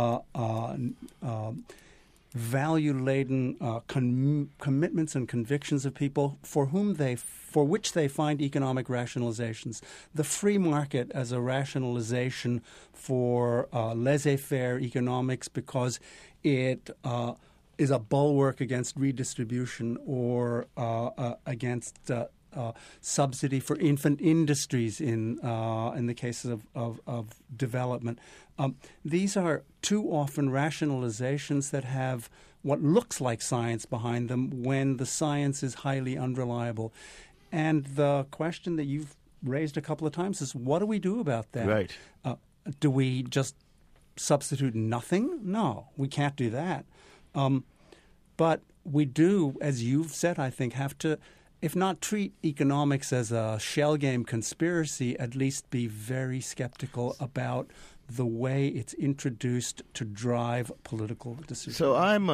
value-laden commitments and convictions of people for which they find economic rationalizations. The free market as a rationalization for laissez-faire economics because it is a bulwark against redistribution or against subsidy for infant industries in the cases of development. These are too often rationalizations that have what looks like science behind them when the science is highly unreliable. And the question that you've raised a couple of times is, what do we do about that? Right. Do we just substitute nothing? No, we can't do that. But we do, as you've said, I think, have to, if not treat economics as a shell game conspiracy, at least be very skeptical about the way it's introduced to drive political decisions. So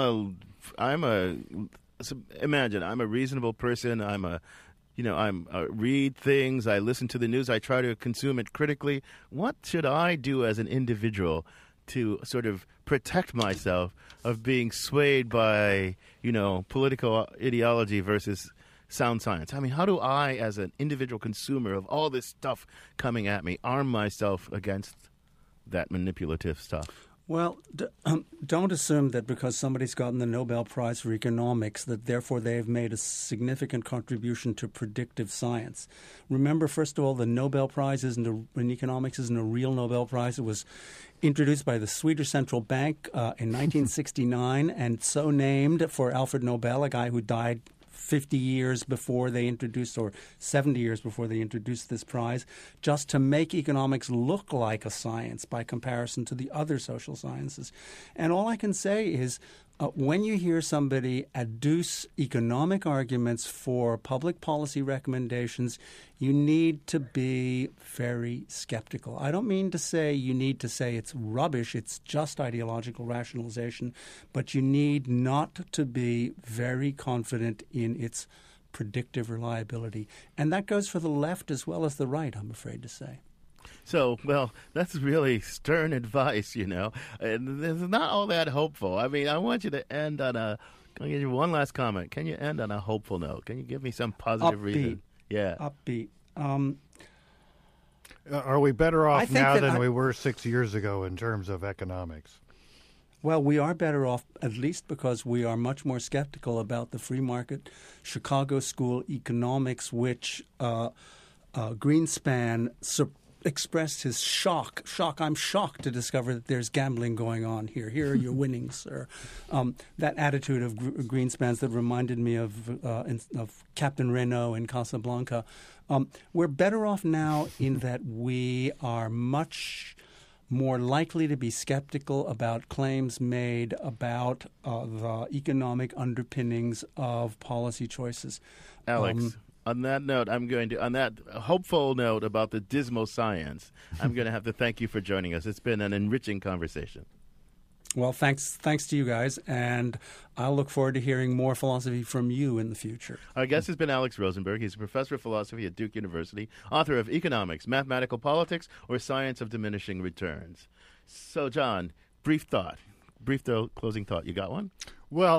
imagine I'm a reasonable person. I read things. I listen to the news. I try to consume it critically. What should I do as an individual to sort of protect myself of being swayed by, political ideology versus sound science? I mean, how do I, as an individual consumer of all this stuff coming at me, arm myself against that manipulative stuff? Well, don't assume that because somebody's gotten the Nobel Prize for economics that therefore they've made a significant contribution to predictive science. Remember, first of all, the Nobel Prize in economics isn't a real Nobel Prize. It was introduced by the Swedish Central Bank in 1969 and so named for Alfred Nobel, a guy who died 50 years before they introduced, or 70 years before they introduced this prize, just to make economics look like a science by comparison to the other social sciences. And all I can say is when you hear somebody adduce economic arguments for public policy recommendations, you need to be very skeptical. I don't mean to say you need to say it's rubbish, it's just ideological rationalization, but you need not to be very confident in its predictive reliability. And that goes for the left as well as the right, I'm afraid to say. So, well, that's really stern advice, and it's not all that hopeful. I mean, I want you to end on I'll give you one last comment. Can you end on a hopeful note? Can you give me some positive reason? Yeah. Upbeat. Are we better off now than we were 6 years ago in terms of economics? Well, we are better off, at least because we are much more skeptical about the free market Chicago School economics, which Greenspan expressed his shock. I'm shocked to discover that there's gambling going on here. Here are your winnings, sir. That attitude of Greenspan's that reminded me of Captain Renault in Casablanca. We're better off now in that we are much more likely to be skeptical about claims made about the economic underpinnings of policy choices. Alex, on that note, on that hopeful note about the dismal science, I'm going to have to thank you for joining us. It's been an enriching conversation. Well, thanks to you guys, and I'll look forward to hearing more philosophy from you in the future. Our guest has been Alex Rosenberg. He's a professor of philosophy at Duke University, author of Economics, Mathematical Politics, or Science of Diminishing Returns. So, John, brief closing thought. You got one? Well,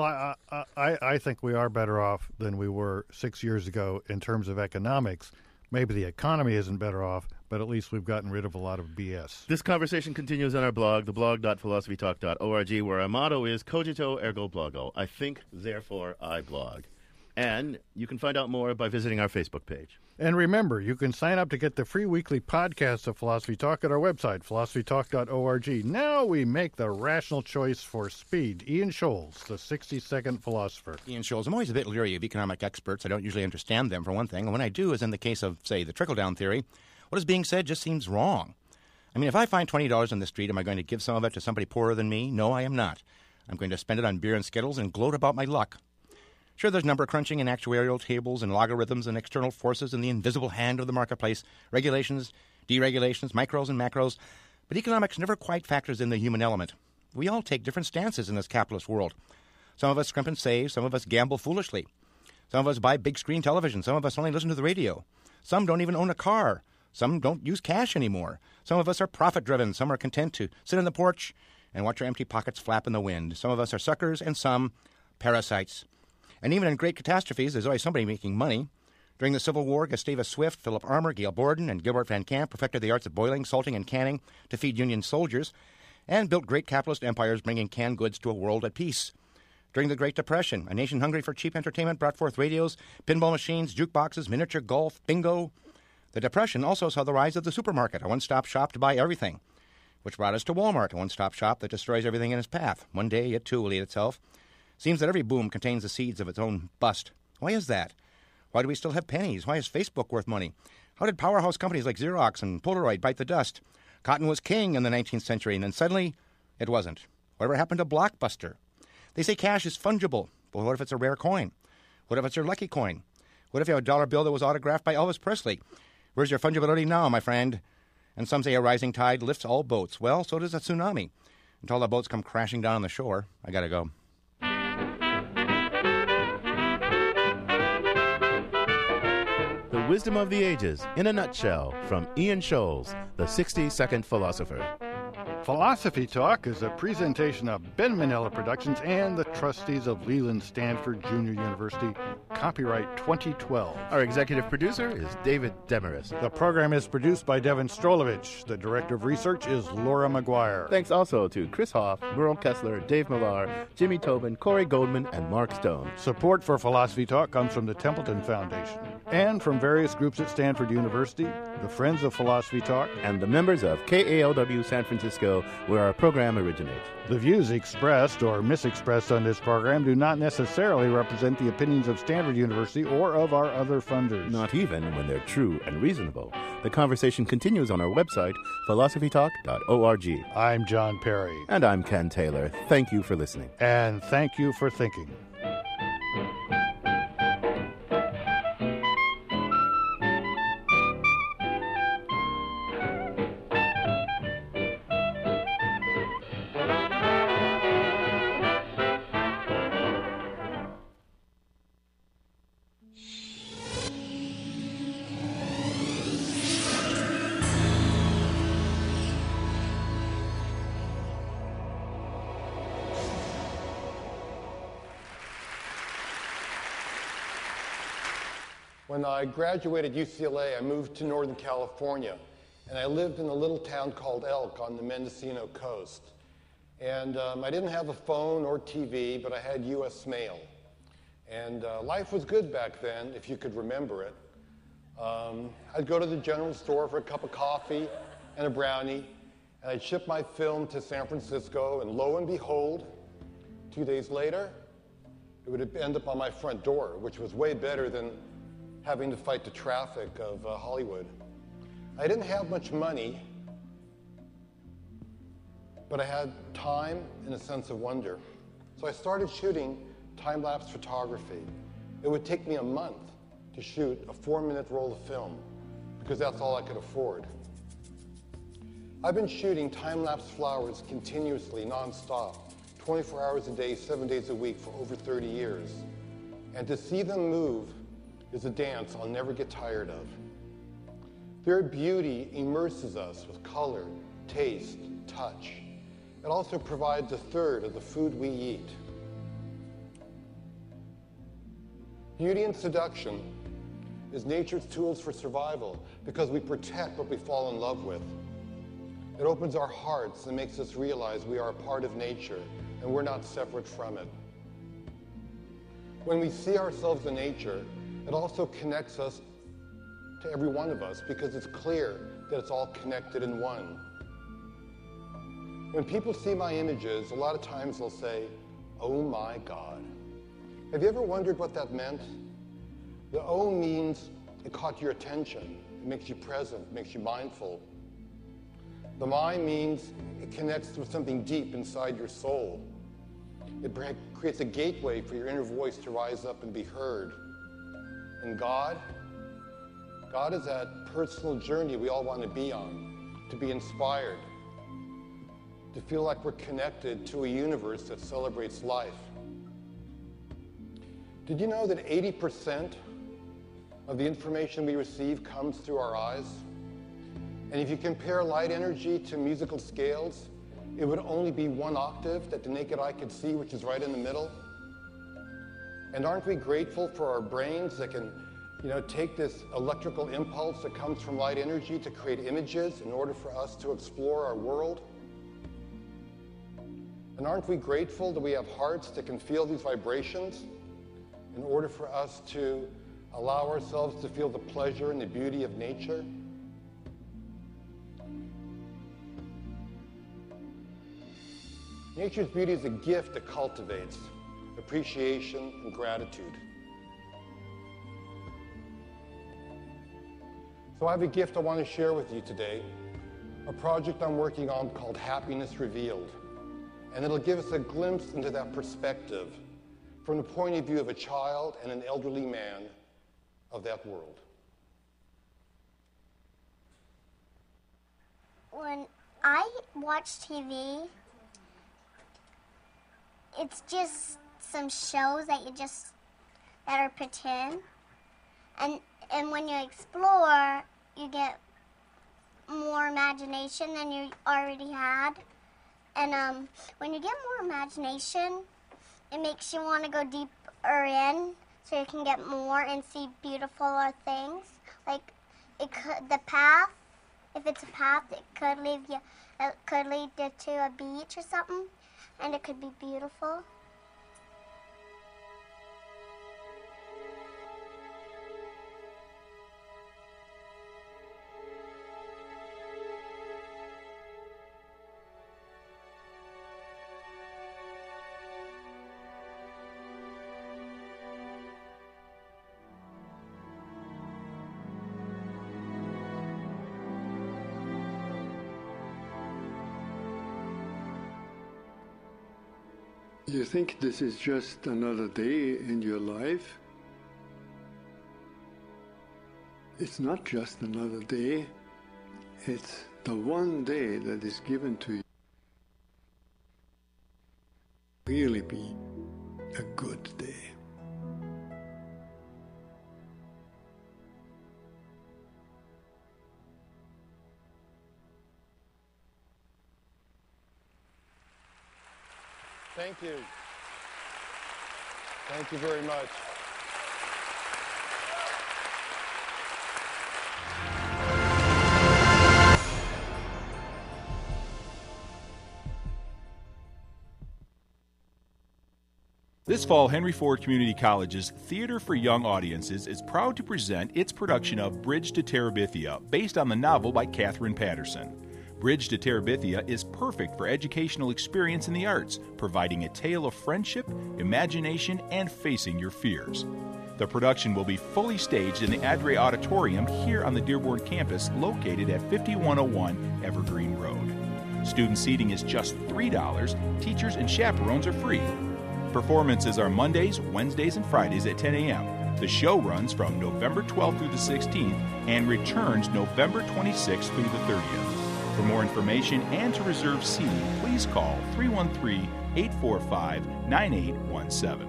I think we are better off than we were 6 years ago in terms of economics. Maybe the economy isn't better off, but at least we've gotten rid of a lot of BS. This conversation continues on our blog, theblog.philosophytalk.org, where our motto is Cogito ergo blogo. I think, therefore I blog. And you can find out more by visiting our Facebook page. And remember, you can sign up to get the free weekly podcast of Philosophy Talk at our website, philosophytalk.org. Now we make the rational choice for speed. Ian Scholes, the 60-second philosopher. Ian Scholes, I'm always a bit leery of economic experts. I don't usually understand them, for one thing. And when I do, as in the case of, say, the trickle-down theory, what is being said just seems wrong. I mean, if I find $20 on the street, am I going to give some of it to somebody poorer than me? No, I am not. I'm going to spend it on beer and Skittles and gloat about my luck. Sure, there's number crunching and actuarial tables and logarithms and external forces and the invisible hand of the marketplace, regulations, deregulations, micros and macros, but economics never quite factors in the human element. We all take different stances in this capitalist world. Some of us scrimp and save, some of us gamble foolishly. Some of us buy big screen television, some of us only listen to the radio. Some don't even own a car. Some don't use cash anymore. Some of us are profit-driven, some are content to sit on the porch and watch our empty pockets flap in the wind. Some of us are suckers and some parasites. And even in great catastrophes, there's always somebody making money. During the Civil War, Gustavus Swift, Philip Armour, Gail Borden, and Gilbert Van Camp perfected the arts of boiling, salting, and canning to feed Union soldiers, and built great capitalist empires bringing canned goods to a world at peace. During the Great Depression, a nation hungry for cheap entertainment brought forth radios, pinball machines, jukeboxes, miniature golf, bingo. The Depression also saw the rise of the supermarket, a one-stop shop to buy everything, which brought us to Walmart, a one-stop shop that destroys everything in its path. One day, it too will eat itself. Seems that every boom contains the seeds of its own bust. Why is that? Why do we still have pennies? Why is Facebook worth money? How did powerhouse companies like Xerox and Polaroid bite the dust? Cotton was king in the 19th century, and then suddenly it wasn't. Whatever happened to Blockbuster? They say cash is fungible. Well, what if it's a rare coin? What if it's your lucky coin? What if you have a dollar bill that was autographed by Elvis Presley? Where's your fungibility now, my friend? And some say a rising tide lifts all boats. Well, so does a tsunami. Until the boats come crashing down on the shore, I gotta go. The Wisdom of the Ages, in a nutshell, from Ian Scholes, the 60-second philosopher. Philosophy Talk is a presentation of Ben Manila Productions and the trustees of Leland Stanford Junior University. Copyright 2012. Our executive producer is David Demarest. The program is produced by Devin Strolovich. The director of research is Laura McGuire. Thanks also to Chris Hoff, Merle Kessler, Dave Millar, Jimmy Tobin, Corey Goldman, and Mark Stone. Support for Philosophy Talk comes from the Templeton Foundation and from various groups at Stanford University, the Friends of Philosophy Talk, and the members of KALW San Francisco, where our program originates. The views expressed or misexpressed on this program do not necessarily represent the opinions of Stanford University or of our other funders. Not even when they're true and reasonable. The conversation continues on our website, philosophytalk.org. I'm John Perry. And I'm Ken Taylor. Thank you for listening. And thank you for thinking. When I graduated UCLA, I moved to Northern California, and I lived in a little town called Elk on the Mendocino coast. And I didn't have a phone or TV, but I had U.S. mail. And life was good back then, if you could remember it. I'd go to the general store for a cup of coffee and a brownie, and I'd ship my film to San Francisco, and lo and behold, 2 days later, it would end up on my front door, which was way better than having to fight the traffic of Hollywood. I didn't have much money, but I had time and a sense of wonder. So I started shooting time-lapse photography. It would take me a month to shoot a 4-minute roll of film because that's all I could afford. I've been shooting time-lapse flowers continuously, nonstop, 24 hours a day, 7 days a week for over 30 years. And to see them move is a dance I'll never get tired of. Their beauty immerses us with color, taste, touch. It also provides a third of the food we eat. Beauty and seduction is nature's tools for survival because we protect what we fall in love with. It opens our hearts and makes us realize we are a part of nature and we're not separate from it. When we see ourselves in nature, it also connects us to every one of us because it's clear that it's all connected in one. When people see my images, a lot of times they'll say, "Oh my God." Have you ever wondered what that meant? The "oh" means it caught your attention. It makes you present, makes you mindful. The "my" means it connects with something deep inside your soul. It creates a gateway for your inner voice to rise up and be heard. And God is that personal journey we all want to be on, to be inspired, to feel like we're connected to a universe that celebrates life. Did you know that 80% of the information we receive comes through our eyes? And if you compare light energy to musical scales, it would only be 1 octave that the naked eye could see, which is right in the middle. And aren't we grateful for our brains that can, take this electrical impulse that comes from light energy to create images in order for us to explore our world? And aren't we grateful that we have hearts that can feel these vibrations in order for us to allow ourselves to feel the pleasure and the beauty of nature? Nature's beauty is a gift that cultivates appreciation and gratitude. So I have a gift I want to share with you today, a project I'm working on called Happiness Revealed. And it'll give us a glimpse into that perspective, from the point of view of a child and an elderly man of that world. When I watch TV, it's just some shows that are pretend. And when you explore, you get more imagination than you already had. And when you get more imagination, it makes you want to go deeper in so you can get more and see beautiful things. Like the path, if it's a path, it could lead you to a beach or something, and it could be beautiful. You think this is just another day in your life? It's not just another day. It's the one day that is given to you. Really be a good day. Thank you. Thank you very much. This fall, Henry Ford Community College's Theater for Young Audiences is proud to present its production of Bridge to Terabithia, based on the novel by Catherine Patterson. Bridge to Terabithia is perfect for educational experience in the arts, providing a tale of friendship, imagination, and facing your fears. The production will be fully staged in the Adre Auditorium here on the Dearborn campus, located at 5101 Evergreen Road. Student seating is just $3. Teachers and chaperones are free. Performances are Mondays, Wednesdays, and Fridays at 10 a.m. The show runs from November 12th through the 16th and returns November 26th through the 30th. For more information and to reserve seating, please call 313-845-9817.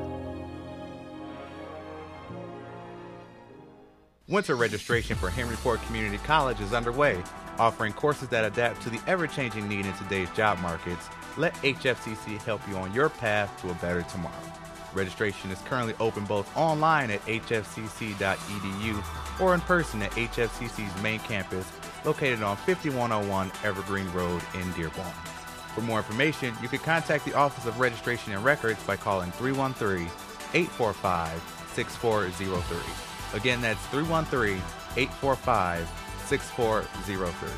Winter registration for Henry Ford Community College is underway, offering courses that adapt to the ever-changing need in today's job markets. Let HFCC help you on your path to a better tomorrow. Registration is currently open both online at hfcc.edu or in person at HFCC's main campus, located on 5101 Evergreen Road in Dearborn. For more information, you can contact the Office of Registration and Records by calling 313-845-6403. Again, that's 313-845-6403.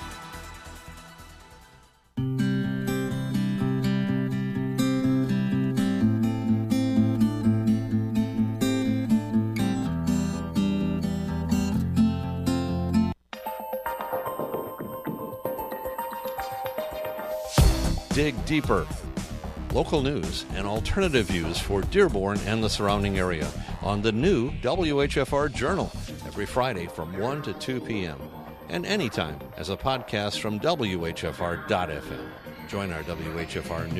Dig deeper. Local news and alternative views for Dearborn and the surrounding area on the new WHFR Journal every Friday from 1 to 2 p.m. and anytime as a podcast from WHFR.FM. Join our WHFR news